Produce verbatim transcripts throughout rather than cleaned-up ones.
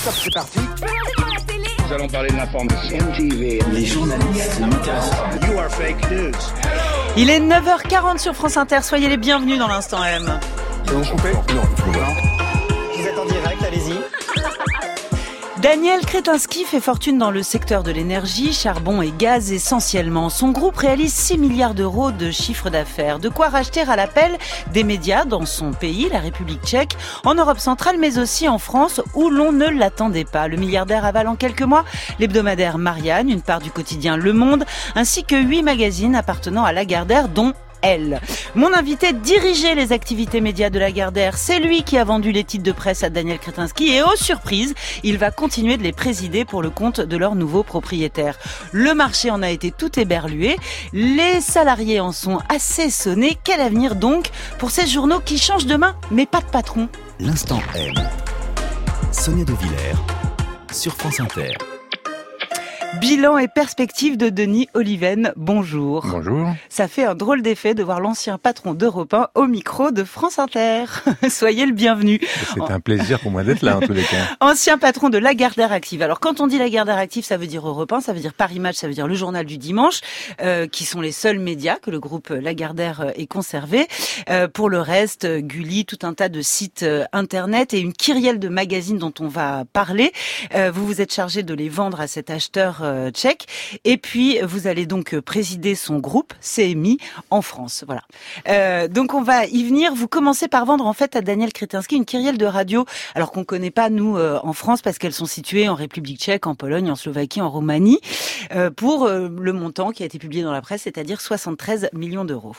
Top, c'est parti. Nous allons parler de l'information. M T V. Les journalistes ne m'intéressent pas. You are fake news. Il est neuf heures quarante sur France Inter. Soyez les bienvenus dans l'Instant M. Vous coupez ? Non, Vous êtes en direct, allez-y. Daniel Kretinsky fait fortune dans le secteur de l'énergie, charbon et gaz essentiellement. Son groupe réalise six milliards d'euros de chiffre d'affaires. De quoi racheter à l'appel des médias dans son pays, la République tchèque, en Europe centrale, mais aussi en France, où l'on ne l'attendait pas. Le milliardaire avale en quelques mois l'hebdomadaire Marianne, une part du quotidien Le Monde, ainsi que huit magazines appartenant à Lagardère, dont Elle. Mon invité dirigeait les activités médias de Lagardère. C'est lui qui a vendu les titres de presse à Daniel Kretinsky et, aux surprises, il va continuer de les présider pour le compte de leur nouveau propriétaire. Le marché en a été tout éberlué. Les salariés en sont assez sonnés. Quel avenir donc pour ces journaux qui changent de main, mais pas de patron? L'Instant M. Sonia De Villers sur France Inter. Bilan et perspective de Denis Oliven, bonjour. Bonjour. Ça fait un drôle d'effet de voir l'ancien patron d'Europe un au micro de France Inter. Soyez le bienvenu. C'est un plaisir pour moi d'être là en tous les cas. Ancien patron de Lagardère Active. Alors quand on dit Lagardère Active, ça veut dire Europe un, ça veut dire Paris Match, ça veut dire le journal du dimanche, euh, qui sont les seuls médias que le groupe Lagardère ait conservé. Euh, pour le reste, Gulli, tout un tas de sites euh, internet et une kyrielle de magazines dont on va parler. Euh, vous vous êtes chargé de les vendre à cet acheteur euh, tchèque. Et puis, vous allez donc présider son groupe, C M I, en France. Voilà. Euh, donc, on va y venir. Vous commencez par vendre, en fait, à Daniel Kretinsky une kyrielle de radios, alors qu'on connaît pas, nous, euh, en France, parce qu'elles sont situées en République tchèque, en Pologne, en Slovaquie, en Roumanie, euh, pour euh, le montant qui a été publié dans la presse, c'est-à-dire soixante-treize millions d'euros.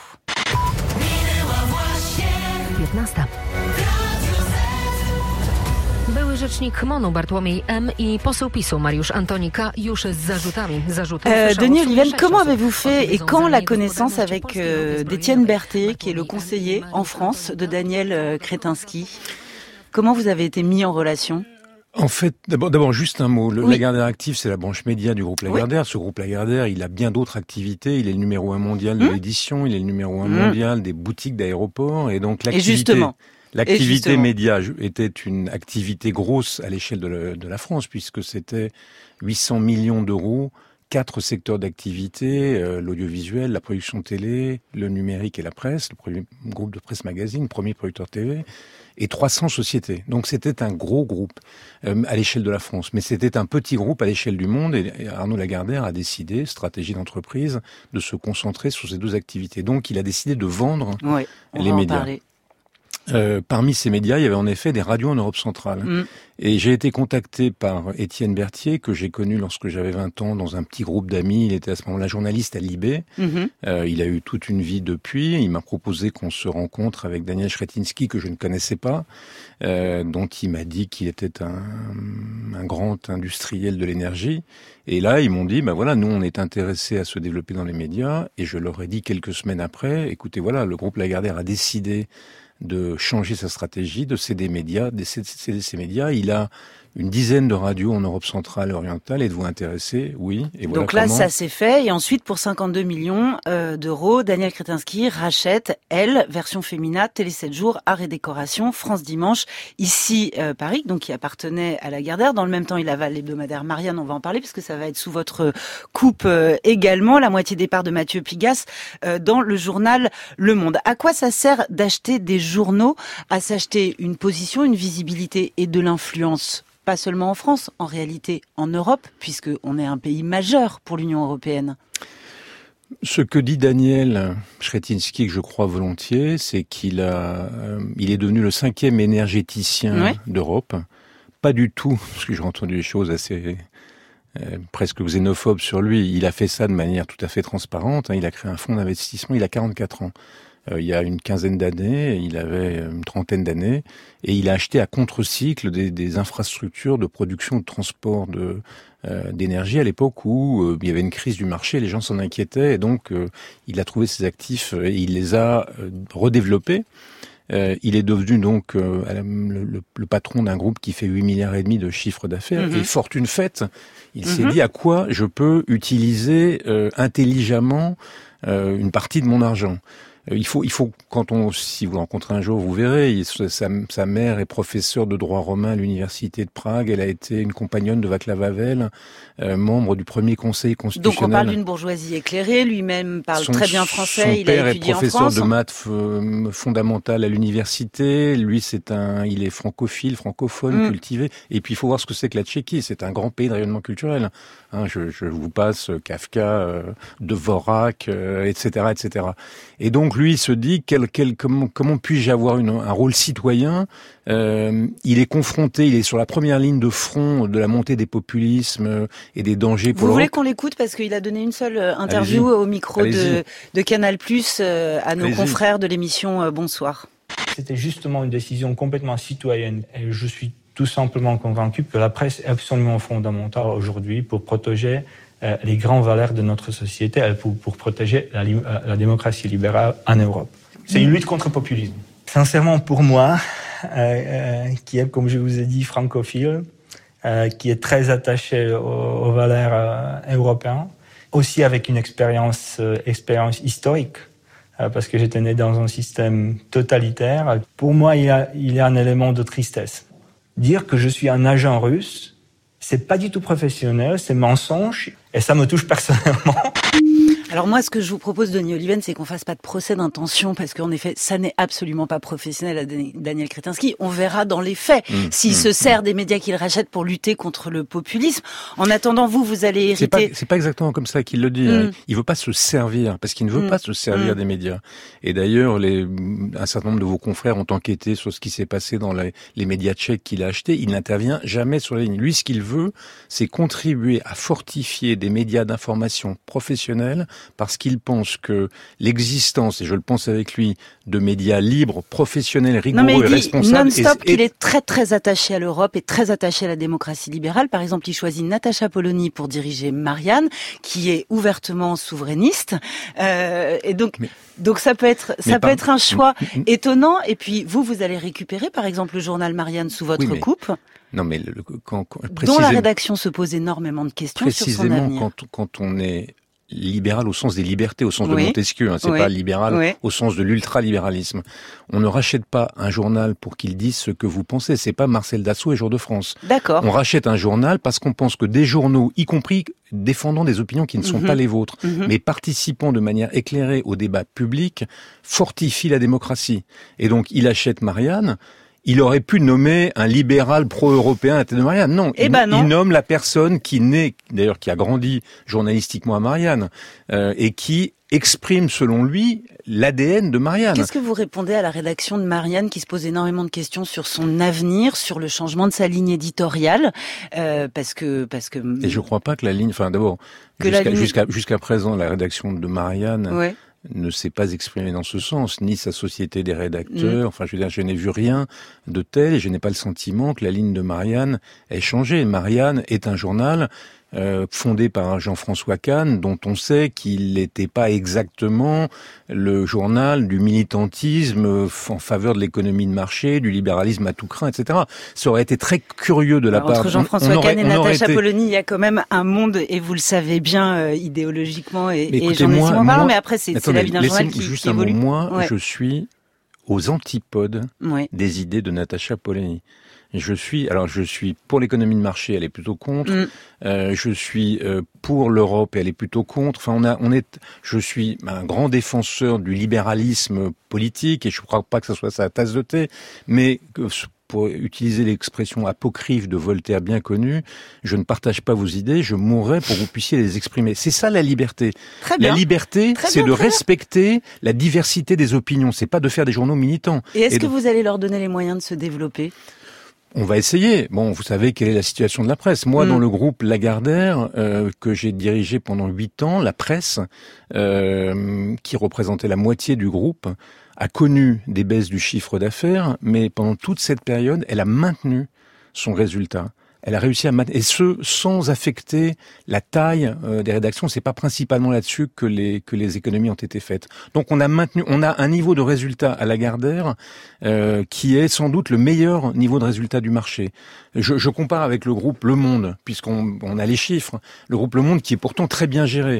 Były rzecznik MON-u Bartłomiej M. i poseł PiSu Mariusz Antonika już z zarzutami. Zarzuty euh, Denis Oliven, comment avez-vous fait et quand la connaissance avec euh, d'Étienne Berthet, qui est le conseiller en France de Daniel euh, Kretinsky? Comment vous avez été mis en relation? En fait, d'abord, d'abord juste un mot. Le oui. Lagardère Active, c'est la branche média du groupe Lagardère. Oui. Ce groupe Lagardère, il a bien d'autres activités. Il est le numéro un mondial de mmh. l'édition. Il est le numéro un mmh. mondial des boutiques d'aéroports. Et donc l'activité. Et justement. L'activité média était une activité grosse à l'échelle de la, de la France, puisque c'était huit cents millions d'euros, quatre secteurs d'activité, euh, l'audiovisuel, la production télé, le numérique et la presse, le premier groupe de presse magazine, premier producteur T V, et trois cents sociétés. Donc c'était un gros groupe euh, à l'échelle de la France, mais c'était un petit groupe à l'échelle du monde, et Arnaud Lagardère a décidé, stratégie d'entreprise, de se concentrer sur ces deux activités. Donc il a décidé de vendre oui, on les va médias. En parler. Euh, parmi ces médias, il y avait en effet des radios en Europe centrale. Mmh. Et j'ai été contacté par Étienne Berthet, que j'ai connu lorsque j'avais vingt ans dans un petit groupe d'amis. Il était à ce moment-là journaliste à Libé. Mmh. Euh, il a eu toute une vie depuis. Il m'a proposé qu'on se rencontre avec Daniel Kretinsky, que je ne connaissais pas, euh, dont il m'a dit qu'il était un, un grand industriel de l'énergie. Et là, ils m'ont dit, ben voilà, nous, on est intéressés à se développer dans les médias. Et je leur ai dit quelques semaines après, écoutez, voilà, le groupe Lagardère a décidé de changer sa stratégie, de céder médias, de céder ses médias. Il a une dizaine de radios en Europe centrale et orientale. Êtes-vous intéressé? Oui. Et voilà. Donc là, comment... ça s'est fait. Et ensuite, pour cinquante-deux millions euh, d'euros, Daniel Kretinsky rachète, Elle, version féminin, Télé sept jours, Art et Décoration, France Dimanche, ici euh, Paris, donc qui appartenait à Lagardère. Dans le même temps, il avale l'hebdomadaire Marianne, on va en parler, parce que ça va être sous votre coupe euh, également. La moitié des parts de Mathieu Pigasse euh, dans le journal Le Monde. À quoi ça sert d'acheter des journaux? À s'acheter une position, une visibilité et de l'influence? Pas seulement en France, en réalité en Europe, puisqu'on est un pays majeur pour l'Union européenne. Ce que dit Daniel Kretinsky, que je crois volontiers, c'est qu'il a, euh, il est devenu le cinquième énergéticien ouais. d'Europe. Pas du tout, parce que j'ai entendu des choses assez euh, presque xénophobes sur lui. Il a fait ça de manière tout à fait transparente. Hein. Il a créé un fonds d'investissement. Il a quarante-quatre ans. Euh, il y a une quinzaine d'années, il avait une trentaine d'années, et il a acheté à contre-cycle des, des infrastructures de production, de transport de euh, d'énergie à l'époque où euh, il y avait une crise du marché, les gens s'en inquiétaient, et donc euh, il a trouvé ses actifs et il les a euh, redéveloppés. Euh, il est devenu donc euh, le, le, le patron d'un groupe qui fait huit milliards et demi de chiffre d'affaires. Mmh. Et fortune faite, il mmh. s'est dit à quoi je peux utiliser euh, intelligemment euh, une partie de mon argent. Il faut, il faut, quand on, si vous le rencontrez un jour, vous verrez, il, sa, sa mère est professeure de droit romain à l'université de Prague. Elle a été une compagnonne de Václav Havel, euh, membre du premier conseil constitutionnel. Donc on parle d'une bourgeoisie éclairée. Lui-même parle son, très bien français. Son il père a est étudié professeur en France. de maths f- fondamentales à l'université. Lui, c'est un, il est francophile, francophone, mm. cultivé. Et puis il faut voir ce que c'est que la Tchéquie. C'est un grand pays de rayonnement culturel. Hein, je, je vous passe Kafka, euh, Dvorak, euh, et cetera, et cetera. Et donc lui il se dit quel, quel, comment, comment puis-je avoir une, un rôle citoyen. Euh, il est confronté, il est sur la première ligne de front de la montée des populismes et des dangers pour Vous voulez l'Europe. qu'on l'écoute parce qu'il a donné une seule interview Allez-y. au micro de, de Canal Plus euh, à nos Allez-y. confrères de l'émission euh, Bonsoir. C'était justement une décision complètement citoyenne et je suis tout simplement convaincu que la presse est absolument fondamentale aujourd'hui pour protéger euh, les grandes valeurs de notre société et pour, pour protéger la, la démocratie libérale en Europe. C'est une lutte contre le populisme. Sincèrement, pour moi, euh, euh, qui est, comme je vous ai dit, francophile, euh, qui est très attaché aux, aux valeurs euh, européennes, aussi avec une expérience, euh, expérience historique, euh, parce que j'étais né dans un système totalitaire. Pour moi, il y a, il y a un élément de tristesse. Dire que je suis un agent russe, c'est pas du tout professionnel, c'est mensonge, et ça me touche personnellement. Alors moi, ce que je vous propose, Denis Oliven, c'est qu'on fasse pas de procès d'intention, parce qu'en effet, ça n'est absolument pas professionnel à Daniel Kretinsky. On verra dans les faits mmh, s'il mmh, se sert mmh. des médias qu'il rachète pour lutter contre le populisme. En attendant, vous, vous allez hériter... C'est pas, c'est pas exactement comme ça qu'il le dit. Mmh. Hein. Il veut pas se servir, parce qu'il ne veut mmh. pas se servir mmh. des médias. Et d'ailleurs, les, un certain nombre de vos confrères ont enquêté sur ce qui s'est passé dans les, les médias tchèques qu'il a achetés. Il n'intervient jamais sur la ligne. Lui, ce qu'il veut, c'est contribuer à fortifier des médias d'information professionnels, parce qu'il pense que l'existence, et je le pense avec lui, de médias libres, professionnels, rigoureux non, mais il et responsables... non-stop et, qu'il est très très attaché à l'Europe et très attaché à la démocratie libérale. Par exemple, il choisit Natacha Polony pour diriger Marianne, qui est ouvertement souverainiste. Euh, et donc... Mais... Donc ça peut être ça peut par... être un choix étonnant. Et puis vous vous allez récupérer par exemple le journal Marianne sous votre oui, mais... coupe. Non mais le, quand, quand, dont la rédaction se pose énormément de questions sur son avenir. Précisément quand quand on est libéral au sens des libertés, au sens oui. de Montesquieu, hein, c'est oui. pas libéral oui. au sens de l'ultralibéralisme. On ne rachète pas un journal pour qu'il dise ce que vous pensez, c'est pas Marcel Dassault et Jour de France. D'accord. On rachète un journal parce qu'on pense que des journaux, y compris défendant des opinions qui ne sont mm-hmm. pas les vôtres, mm-hmm. mais participant de manière éclairée au débat public, fortifient la démocratie. Et donc il achète Marianne. Il aurait pu nommer un libéral pro-européen à la tête de Marianne. Non, eh il, ben non. il nomme la personne qui naît, d'ailleurs qui a grandi journalistiquement à Marianne, euh, et qui exprime selon lui l'A D N de Marianne. Qu'est-ce que vous répondez à la rédaction de Marianne qui se pose énormément de questions sur son avenir, sur le changement de sa ligne éditoriale, euh, parce que parce que. Et je crois pas que la ligne, enfin d'abord jusqu'à, ligne... jusqu'à jusqu'à présent la rédaction de Marianne. Ouais. ne s'est pas exprimé dans ce sens, ni sa société des rédacteurs. Mmh. Enfin, je veux dire, je n'ai vu rien de tel et je n'ai pas le sentiment que la ligne de Marianne ait changé. Marianne est un journal euh, fondé par Jean-François Kahn, dont on sait qu'il n'était pas exactement le journal du militantisme en faveur de l'économie de marché, du libéralisme à tout craint, et cetera. Ça aurait été très curieux de la Alors, part... Entre Jean-François on, on Kahn et Natacha été... Polony, il y a quand même un monde, et vous le savez bien, euh, idéologiquement et, mais et journalistiquement parlant, mais après, c'est, attendez, c'est la vie d'un journal qui, juste qui un évolue. Mot, moi, ouais. je suis aux antipodes ouais. des idées de Natacha Polony. Je suis, alors je suis pour l'économie de marché, elle est plutôt contre. Mm. Euh, je suis euh, pour l'Europe, elle est plutôt contre. Enfin, on a, on est, je suis un grand défenseur du libéralisme politique et je ne crois pas que ce soit sa tasse de thé, mais pour utiliser l'expression apocryphe de Voltaire bien connue, je ne partage pas vos idées, je mourrai pour que vous puissiez les exprimer. C'est ça la liberté. Très bien. La liberté, très c'est bien, de respecter la diversité des opinions. C'est pas de faire des journaux militants. Et est-ce et que donc, vous allez leur donner les moyens de se développer ? On va essayer. Bon, vous savez quelle est la situation de la presse. Moi, mmh. dans le groupe Lagardère, euh, que j'ai dirigé pendant huit ans, la presse, euh, qui représentait la moitié du groupe, a connu des baisses du chiffre d'affaires, mais pendant toute cette période, elle a maintenu son résultat. Elle a réussi à maintenir, et ce, sans affecter la taille euh, des rédactions. C'est pas principalement là-dessus que les que les économies ont été faites. Donc on a maintenu, on a un niveau de résultat à Lagardère euh, qui est sans doute le meilleur niveau de résultat du marché. Je, je compare avec le groupe Le Monde, puisqu'on on a les chiffres. Le groupe Le Monde qui est pourtant très bien géré.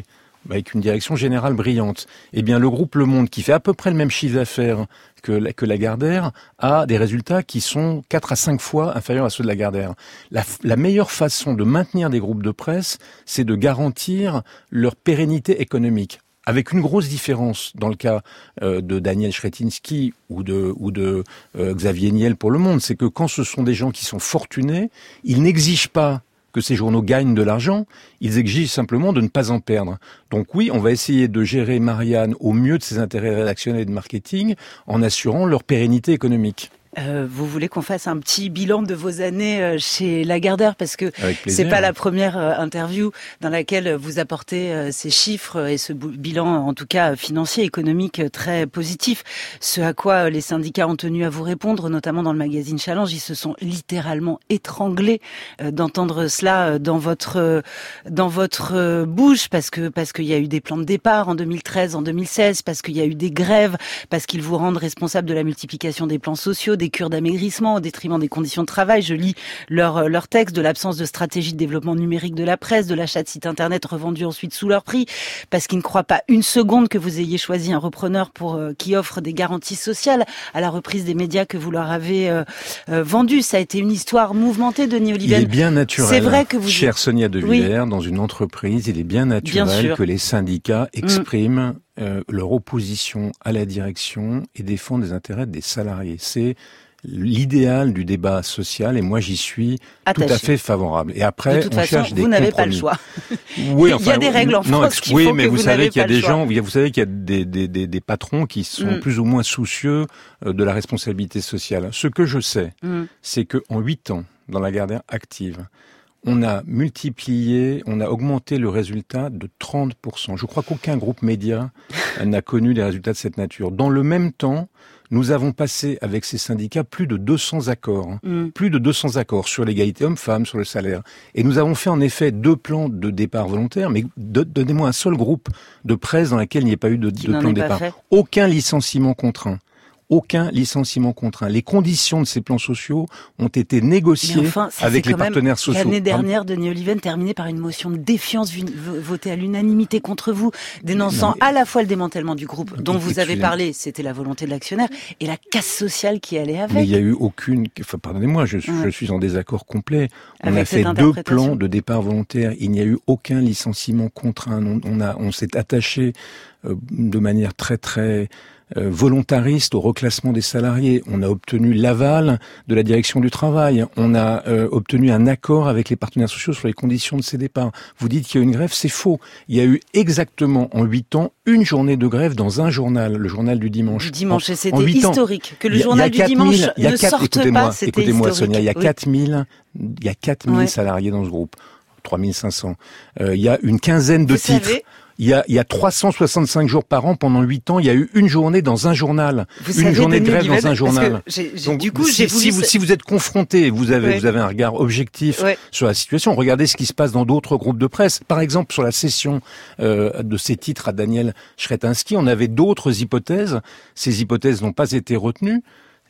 avec une direction générale brillante. Eh bien, le groupe Le Monde, qui fait à peu près le même chiffre d'affaires que, la, que Lagardère, a des résultats qui sont quatre à cinq fois inférieurs à ceux de Lagardère. La, la meilleure façon de maintenir des groupes de presse, c'est de garantir leur pérennité économique. Avec une grosse différence dans le cas euh, de Daniel Chretínský ou de, ou de euh, Xavier Niel pour Le Monde, c'est que quand ce sont des gens qui sont fortunés, ils n'exigent pas que ces journaux gagnent de l'argent, ils exigent simplement de ne pas en perdre. Donc oui, on va essayer de gérer Marianne au mieux de ses intérêts rédactionnels et de marketing en assurant leur pérennité économique. Euh, vous voulez qu'on fasse un petit bilan de vos années euh, chez Lagardère, parce que c'est pas la première euh, interview dans laquelle vous apportez euh, ces chiffres et ce bilan, en tout cas financier, économique, très positif. Ce à quoi euh, les syndicats ont tenu à vous répondre, notamment dans le magazine Challenge, ils se sont littéralement étranglés euh, d'entendre cela euh, dans votre euh, dans votre euh, bouche, parce que parce qu'il y a eu des plans de départ en deux mille treize, en deux mille seize, parce qu'il y a eu des grèves, parce qu'ils vous rendent responsable de la multiplication des plans sociaux, des cures d'amaigrissement au détriment des conditions de travail. Je lis leur, leur texte, de l'absence de stratégie de développement numérique de la presse, de l'achat de sites internet revendus ensuite sous leur prix, parce qu'ils ne croient pas une seconde que vous ayez choisi un repreneur pour euh, qui offre des garanties sociales à la reprise des médias que vous leur avez euh, euh, vendus. Ça a été une histoire mouvementée, Denis Oliven. Il est bien naturel, c'est vrai que vous... chère Sonia De Villers, oui. Dans une entreprise, il est bien naturel bien que les syndicats expriment mmh. Euh, leur opposition à la direction et défendent les intérêts des salariés. C'est l'idéal du débat social et moi j'y suis Attaché. Tout à fait favorable. Et après, de toute on façon, cherche des vous compromis. n'avez pas le choix. Oui, enfin, il y a des règles en non, France qu'il oui, faut mais que vous, vous savez qu'il y a des gens, choix. vous savez qu'il y a des, des, des, des patrons qui sont mm. plus ou moins soucieux de la responsabilité sociale. Ce que je sais, mm. c'est que en huit ans, dans Lagardère active, on a multiplié, on a augmenté le résultat de trente pour cent. Je crois qu'aucun groupe média n'a connu des résultats de cette nature. Dans le même temps, nous avons passé avec ces syndicats plus de deux cents accords, hein, mm. plus de deux cents accords sur l'égalité homme-femme, sur le salaire. Et nous avons fait en effet deux plans de départ volontaires, mais de, donnez-moi un seul groupe de presse dans lequel il n'y ait pas eu de, de plan de départ. Aucun licenciement contraint. Aucun licenciement contraint. Les conditions de ces plans sociaux ont été négociées enfin, avec les partenaires sociaux. L'année dernière, Denis Oliven terminait par une motion de défiance votée à l'unanimité contre vous, dénonçant mais, à la fois le démantèlement du groupe dont vous avez parlé, c'était la volonté de l'actionnaire, et la casse sociale qui allait avec. Mais il n'y a eu aucune... Enfin, pardonnez-moi, je, ouais. je suis en désaccord complet. On avec a fait deux plans de départ volontaire. Il n'y a eu aucun licenciement contraint. On, on, a, on s'est attaché euh, de manière très, très... Euh, volontariste au reclassement des salariés. On a obtenu l'aval de la direction du travail. On a euh, obtenu un accord avec les partenaires sociaux sur les conditions de ces départs. Vous dites qu'il y a eu une grève, c'est faux. Il y a eu exactement en huit ans une journée de grève dans un journal, le journal du dimanche. Du dimanche, en, et c'était historique. Que le journal du dimanche ne sorte pas, c'était Écoutez-moi, historique. Sonia, il y a quatre mille, il y a quatre mille ouais. salariés dans ce groupe. trois mille cinq cents. Euh, il y a une quinzaine de Vous titres. Savez, Il y a, il y a trois cent soixante-cinq jours par an pendant huit ans. Il y a eu une journée dans un journal, vous une savez, journée Denis de grève Oliven, dans un journal. J'ai, j'ai, Donc, du coup, si, j'ai voulu... si vous si vous êtes confronté, vous avez ouais. vous avez un regard objectif ouais. sur la situation. Regardez ce qui se passe dans d'autres groupes de presse. Par exemple, sur la cession euh, de ces titres à Daniel Chretínský, on avait d'autres hypothèses. Ces hypothèses n'ont pas été retenues.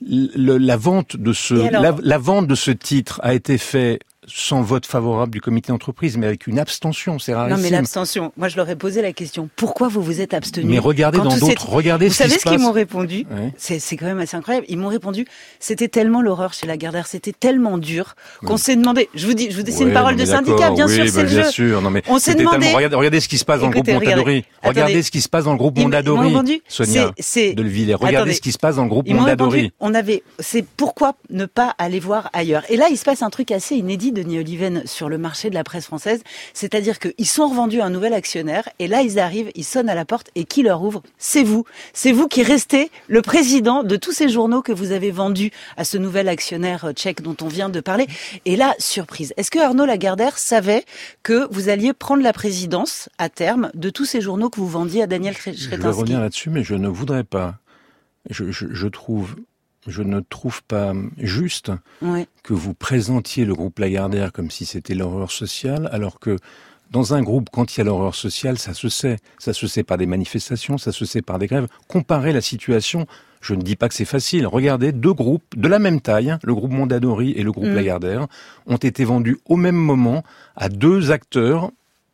Le, la vente de ce alors... la, la vente de ce titre a été faite sans vote favorable du comité d'entreprise, mais avec une abstention, c'est rarissime. Non, mais l'abstention, moi je leur ai posé la question, pourquoi vous vous êtes abstenu? Mais regardez dans d'autres, regardez ce qui se passe. Vous savez ce qu'ils m'ont répondu? Ouais. C'est, c'est quand même assez incroyable. Ils m'ont répondu, c'était tellement l'horreur chez Lagardère, c'était tellement dur, qu'on oui. s'est demandé, je vous dis, je vous dis, c'est ouais, une parole de syndicat, bien oui, sûr, bah, c'est le bien jeu. sûr, non mais on s'est demandé. Tellement... Regardez, regardez ce qui se passe dans Écoutez, le groupe Mondadori. Regardez, regardez ce qui se passe dans le groupe Mondadori. Sonia de Villers. Regardez ce qui se passe dans le groupe Mondadori. On avait, c'est pourquoi ne pas aller voir ailleurs. Et là, il se passe un truc assez inédit, Denis Oliven, sur le marché de la presse française, c'est-à-dire qu'ils sont revendus à un nouvel actionnaire, et là ils arrivent, ils sonnent à la porte, et qui leur ouvre? C'est vous. C'est vous qui restez le président de tous ces journaux que vous avez vendus à ce nouvel actionnaire tchèque dont on vient de parler. Et là, surprise. Est-ce que Arnaud Lagardère savait que vous alliez prendre la présidence à terme de tous ces journaux que vous vendiez à Daniel Chretínský? Je vais revenir là-dessus, mais je ne voudrais pas. Je, je, je trouve... Je ne trouve pas juste ouais. que vous présentiez le groupe Lagardère comme si c'était l'horreur sociale, alors que dans un groupe, quand il y a l'horreur sociale, ça se sait. Ça se sait par des manifestations, ça se sait par des grèves. Comparez la situation, je ne dis pas que c'est facile. Regardez, deux groupes de la même taille, le groupe Mondadori et le groupe mmh. Lagardère, ont été vendus au même moment à deux acteurs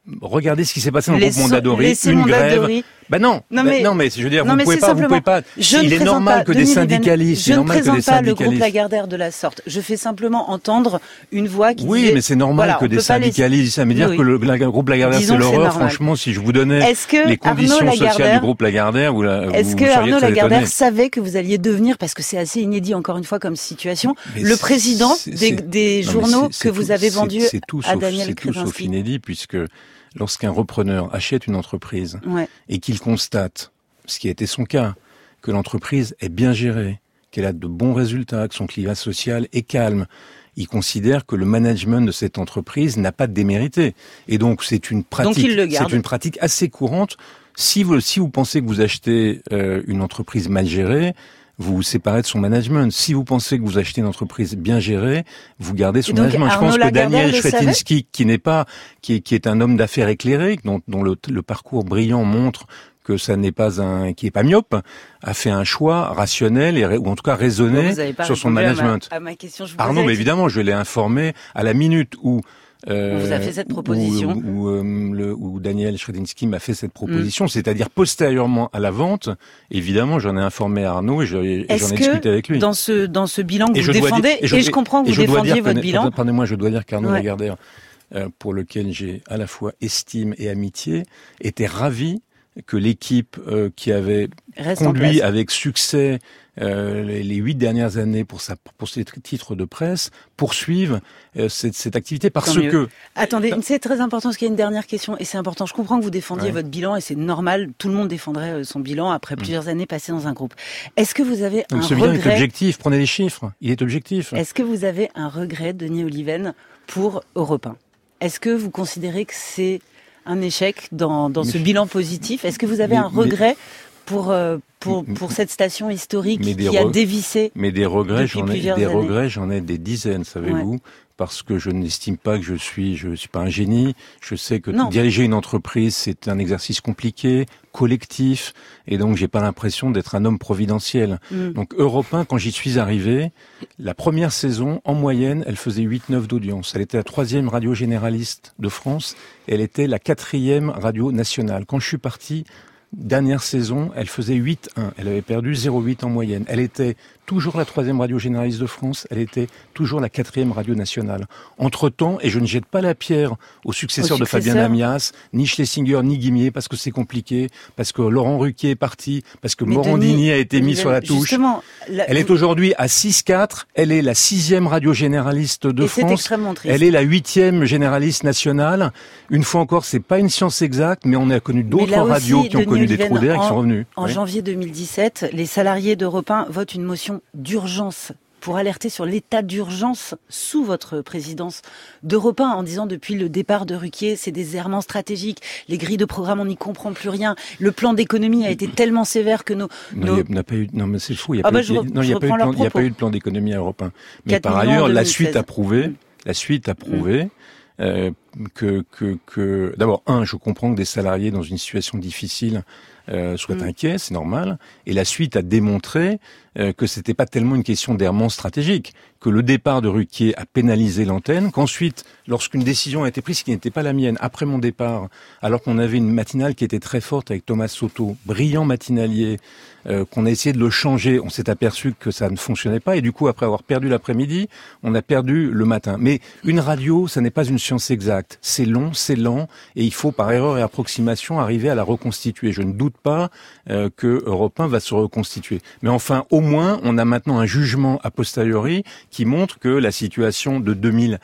regardez ce qui s'est passé dans le Laissons- groupe Mondadori, laissez une Mondadori. grève. Bah non, Non, bah mais- non, mais je veux dire, Non, vous mais pouvez c'est pas, vous simplement- pouvez pas. Je ne Il est présente normal pas, que des Denis Liven, syndicalistes, je c'est ne normal que des présente pas le groupe syndicalistes. Lagardère de la sorte. Je fais simplement entendre une voix qui Oui, disait, mais c'est normal voilà, que on des peut pas laisser- syndicalistes, ça veut dire Oui, que oui. le, le groupe Lagardère Disons c'est que c'est l'horreur. normal. Franchement, si je vous donnais Est-ce que les conditions Arnaud sociales Lagardère- du groupe Lagardère, vous, la- Est-ce vous que seriez Arnaud très Lagardère étonné. savait que vous alliez devenir, parce que c'est assez inédit encore une fois comme situation, Mais le c'est- président c'est- des, c'est- des Non, mais journaux c'est- c'est que vous tout- avez c'est- vendus c'est tout à sauf- Daniel C'est tout sauf Kretinsky? inédit, puisque lorsqu'un repreneur achète une entreprise Ouais. et qu'il constate, ce qui a été son cas, que l'entreprise est bien gérée, qu'elle a de bons résultats, que son climat social est calme, il considère que le management de cette entreprise n'a pas démérité. Et donc c'est une pratique, Donc il le garde. c'est une pratique assez courante. Si vous, si vous pensez que vous achetez euh, une entreprise mal gérée, vous vous séparez de son management. Si vous pensez que vous achetez une entreprise bien gérée, vous gardez son Et donc, management. Je Arnaud pense que Lagardère Daniel le savait Kretinsky, qui n'est pas, qui est, qui est un homme d'affaires éclairé, dont, dont le, le parcours brillant montre que ça n'est pas un, qui est pas myope, a fait un choix rationnel et, ou en tout cas raisonné Vous avez pas sur son répondu à ma- management. À ma, question, je vous Arnaud, posais mais la évidemment, je l'ai informé à la minute où euh, On vous a fait cette proposition. Où, où, euh, le, où Daniel Kretinsky m'a fait cette proposition, mm. c'est-à-dire postérieurement à la vente. Évidemment, j'en ai informé Arnaud et, je, et j'en ai discuté avec lui. Dans ce dans ce bilan que et vous je défendez, dire, et je, et je comprends que vous défendiez votre bilan. Pardonnez-moi, je dois dire qu'Arnaud ouais. Lagardère, euh, pour lequel j'ai à la fois estime et amitié, était ravi que l'équipe euh, qui avait Reste conduit avec succès euh, les, les huit dernières années pour sa pour ses titres de presse poursuive euh, cette, cette activité parce Tant que mieux. Attendez, c'est très important parce qu'il y a une dernière question et c'est important. Je comprends que vous défendiez ouais. votre bilan et c'est normal. Tout le monde défendrait son bilan après plusieurs mmh. années passées dans un groupe. Est-ce que vous avez Donc, un ce regret bilan est objectif. Prenez les chiffres. Il est objectif. Est-ce que vous avez un regret, Denis Oliven, pour Europe un? Est-ce que vous considérez que c'est un échec dans, dans ce bilan positif? Est-ce que vous avez mais, un regret pour, euh, pour, pour cette station historique qui re... a dévissé? Mais des regrets, j'en ai, des années. regrets, j'en ai des dizaines, savez-vous, ouais. parce que je n'estime pas que je suis, je suis pas un génie. Je sais que non. diriger une entreprise, c'est un exercice compliqué, collectif, et donc j'ai pas l'impression d'être un homme providentiel. Mm. Donc Europe un, quand j'y suis arrivé, la première saison, en moyenne, elle faisait huit neuf d'audience. Elle était la troisième radio généraliste de France, et elle était la quatrième radio nationale. Quand je suis parti, dernière saison, elle faisait huit un. Elle avait perdu zéro virgule huit en moyenne. Elle était toujours la troisième radio généraliste de France. Elle était toujours la quatrième radio nationale. Entre-temps, et je ne jette pas la pierre aux successeurs, aux successeurs. de Fabien Amias, ni Schlesinger, ni Guimier, parce que c'est compliqué, parce que Laurent Ruquier est parti, parce que Mais Morandini Denis, a été mis sur la touche. La... Elle est aujourd'hui à six quatre. Elle est la sixième radio généraliste de et France. C'est extrêmement triste. Elle est la huitième généraliste nationale. Une fois encore, c'est pas une science exacte, mais on a connu d'autres radios aussi, qui ont connu des trous d'air et qui sont revenus. En oui. janvier deux mille dix-sept, les salariés d'Europe un votent une motion d'urgence pour alerter sur l'état d'urgence sous votre présidence d'Europe un en disant depuis le départ de Ruquier, c'est des errements stratégiques, les grilles de programme, on n'y comprend plus rien, le plan d'économie a été tellement sévère que nos... Non, nos... il n'y a pas eu, non mais c'est fou, il n'y a, ah pas, bah eu, non, il y a pas eu de plan, il y a pas eu de plan d'économie à Europe un. Mais par ailleurs, la suite a prouvé, mmh. la suite a prouvé mmh. euh, que, que, que, d'abord, un, je comprends que des salariés dans une situation difficile Euh, soient mmh. inquiets, c'est normal. Et la suite a démontré euh, que c'était pas tellement une question d'errement stratégique, que le départ de Ruquier a pénalisé l'antenne, qu'ensuite, lorsqu'une décision a été prise qui n'était pas la mienne, après mon départ, alors qu'on avait une matinale qui était très forte avec Thomas Soto, brillant matinalier, euh, qu'on a essayé de le changer, on s'est aperçu que ça ne fonctionnait pas, et du coup, après avoir perdu l'après-midi, on a perdu le matin. Mais une radio, ça n'est pas une science exacte. C'est long, c'est lent, et il faut, par erreur et approximation, arriver à la reconstituer. Je ne doute pas euh, que Europe un va se reconstituer. Mais enfin, au moins, on a maintenant un jugement a posteriori qui montre que la situation de deux mille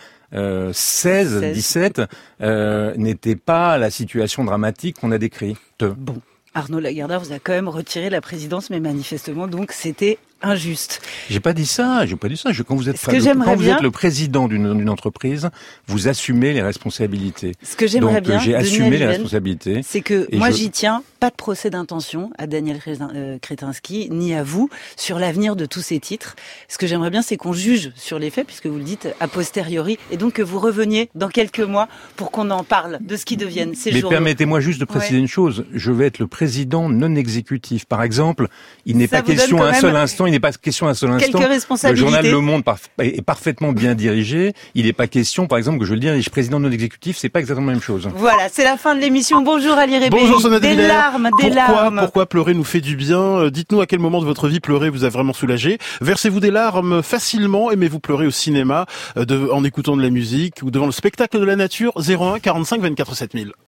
seize dix-sept euh, n'était pas la situation dramatique qu'on a décrite. Bon, Arnaud Lagardère vous a quand même retiré la présidence, mais manifestement, donc, c'était injuste. J'ai pas dit ça, j'ai pas dit ça. Je, quand vous êtes, Ce que le, quand vous bien, êtes le président d'une, d'une entreprise, vous assumez les responsabilités. Ce que j'aimerais donc, bien, j'ai assumé Oliven, les responsabilités. C'est que moi je... j'y tiens pas de procès d'intention à Daniel Kretinsky, ni à vous, sur l'avenir de tous ces titres. Ce que j'aimerais bien, c'est qu'on juge sur les faits, puisque vous le dites a posteriori, et donc que vous reveniez dans quelques mois pour qu'on en parle de ce qui deviennent ces Mais journaux. permettez-moi juste de préciser ouais. une chose. Je vais être le président non exécutif. Par exemple, il n'est Ça pas question un seul instant, il n'est pas question un seul instant. Le journal Le Monde est parfaitement bien dirigé. Il n'est pas question, par exemple, que je le dise, je suis président non exécutif, c'est pas exactement la même chose. Voilà, c'est la fin de l'émission. Bonjour Ali Rébéry. Bonjour Sonia de Des Villers. larmes, des pourquoi, larmes. Pourquoi pleurer nous fait du bien? Dites-nous à quel moment de votre vie pleurer vous a vraiment soulagé. Versez-vous des larmes facilement. Aimez-vous pleurer au cinéma, de, en écoutant de la musique ou devant le spectacle de la nature? zéro un quarante-cinq vingt-quatre sept mille.